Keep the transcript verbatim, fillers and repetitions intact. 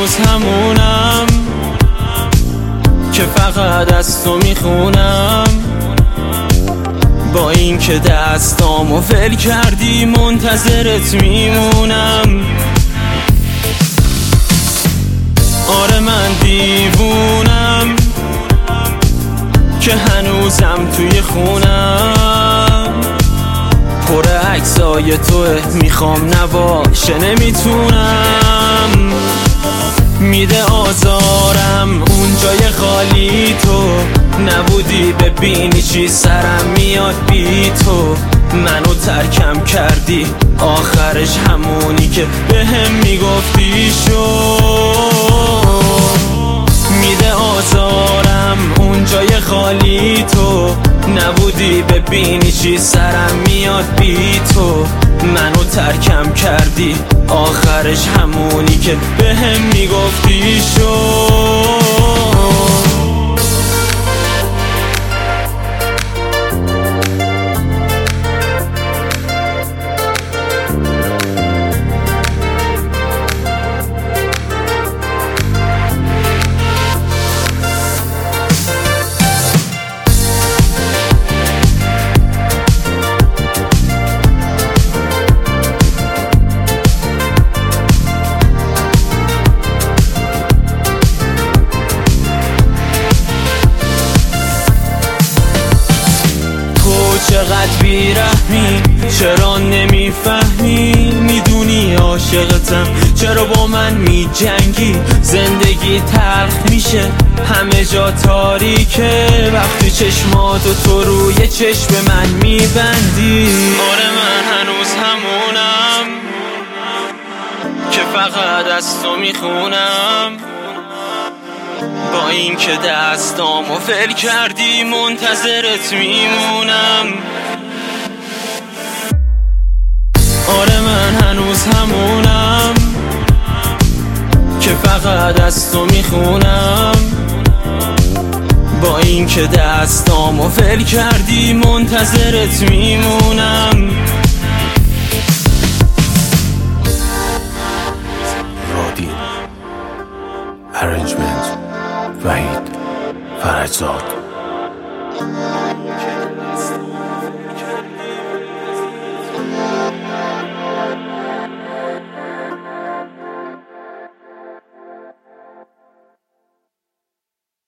هنوز همونم که فقط از تو میخونم، با این که دستامو ول کردی منتظرت میمونم. آره من دیوونم که هنوزم توی خونم، پر عکسای توه، میخوام نباشه نمیتونم. میده آزارم اون جای خالی، تو نبودی ببینی چی سرم میاد بی تو. منو ترکم کردی آخرش همونی که بهم میگفتی شو. میده آزارم اون جای خالی، تو نبودی ببینی چی سرم میاد بی تو. منو ترکم کردی آخرش همونی که بهم میگفتی شو. چقدر بیرحمی، چرا نمیفهمی؟ میدونی عاشقتم، چرا با من میجنگی؟ زندگی تلخ میشه، همه جا تاریکه وقتی چشماتو تو روی چشم من میبندی. آره من هنوز همونم که فقط از تو میخونم، با این که دستامو ول کردی منتظرت میمونم. آره من هنوز همونم که فقط از تو میخونم، با این که دستامو ول کردی منتظرت میمونم. رادین ارنجمنت وحید فرجزاد.